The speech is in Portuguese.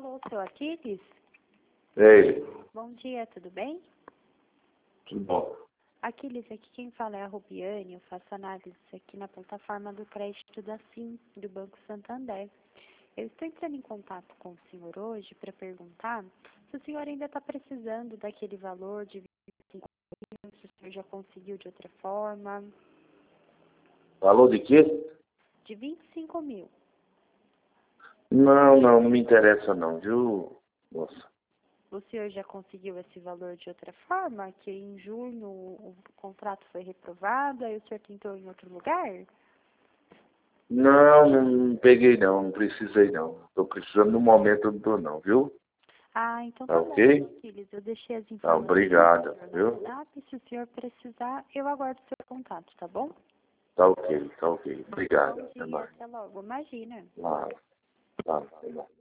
Alô, seu Aquiles? Ei, Bom dia, tudo bem? tudo bom? Aquiles, aqui quem fala é a Rubiane, eu faço análise aqui na plataforma do crédito da SIM, do Banco Santander. Eu estou entrando em contato com o senhor hoje para perguntar se o senhor ainda está precisando daquele valor de 25 mil, se o senhor já conseguiu de outra forma. Falou de quê? De 25 mil. Não me interessa não, viu, moça? O senhor já conseguiu esse valor de outra forma? Que em junho o contrato foi reprovado, aí o senhor tentou em outro lugar? Não peguei não precisei não. Tô precisando no momento, eu não tô não, viu? Ah, então Tá tá bom, ok? Aquiles. Eu deixei as Tá, informações obrigado, no viu? WhatsApp. Se o senhor precisar, eu aguardo o seu contato, tá bom? Tá ok. Obrigado. Bom Até dia, mais. até logo. Imagina. Tá, até mais.